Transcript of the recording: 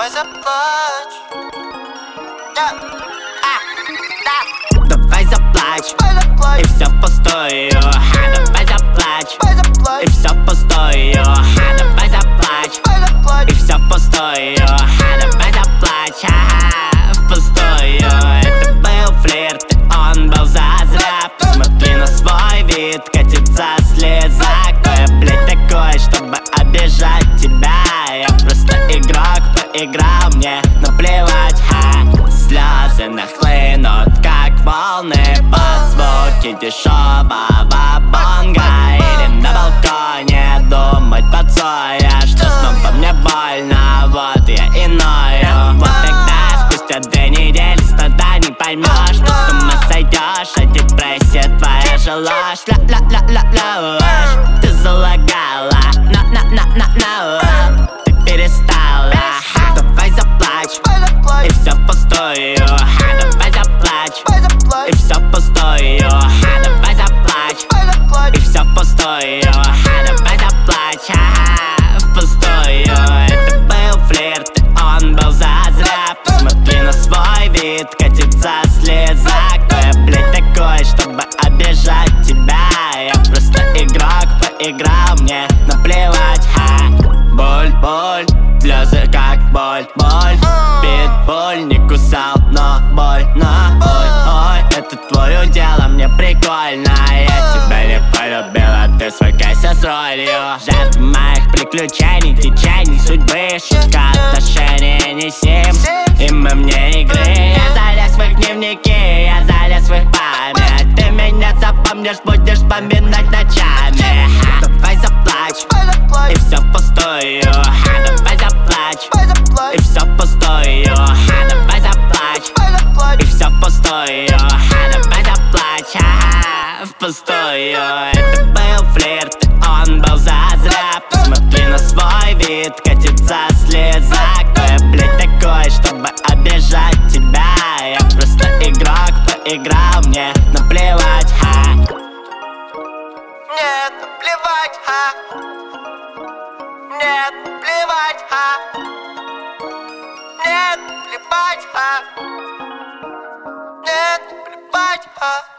давай заплачь. Давай заплачь, и все впустую. Давай заплачь, и все впустую. Давай заплачь, и все впустую. Давай заплачь, впустую. Это был флирт, и он был зазря. Посмотри на свой вид, катится слеза. Кто я, блядь, такой, чтобы обижать тебя? Я просто игрок, поиграл, мне наплевать. Слезы нахлынут, как волны под звуки дешевого бонга. Или на балконе думать поцоя, что снова мне больно, вот я и ною. Вот тогда, спустя 2 недели, снова не поймешь, что с ума сойдешь, а депрессия твоя же ложь. Ла-ла-ла-ла-ла ложь, ты залагала, на-на-на-на-на. Ты перестала, давай заплачь, и все впустую. Давай заплачь, и все впустую. Давай заплачь, и все впустую. Давай заплачь, впустую. Это был флирт, и он был зазря. Посмотри на свой вид, катится слеза. Кто я, блядь, такой, чтобы обижать тебя? Я просто игрок, поиграл, мне наплевать. Боль, боль, слезы как боль, боль. Питбуль не кусал, но больно. Ой, ой, это твое дело, мне прикольно. Я тебя не полюбила, ты свыкайся с ролью жертв моих приключений, течений судьбы. Шутка отношений не Симс, и мы вне игры. Я залез в их дневники, я залез в их память. Ты меня запомнишь, будешь вспоминать ночами. Давай заплачь, и все впустую. Давай заплачь, и все впустую. Давай заплачь, и все впустую. Давай заплачь, впустую. Это был флирт, и он был зазря. Посмотри на свой вид, катится слеза. Кто я, блядь, такой, чтобы обижать тебя? Я просто игрок, поиграл, мне наплевать. Нет, наплевать, Нет, наплевать, Нет, наплевать, Нет, наплевать,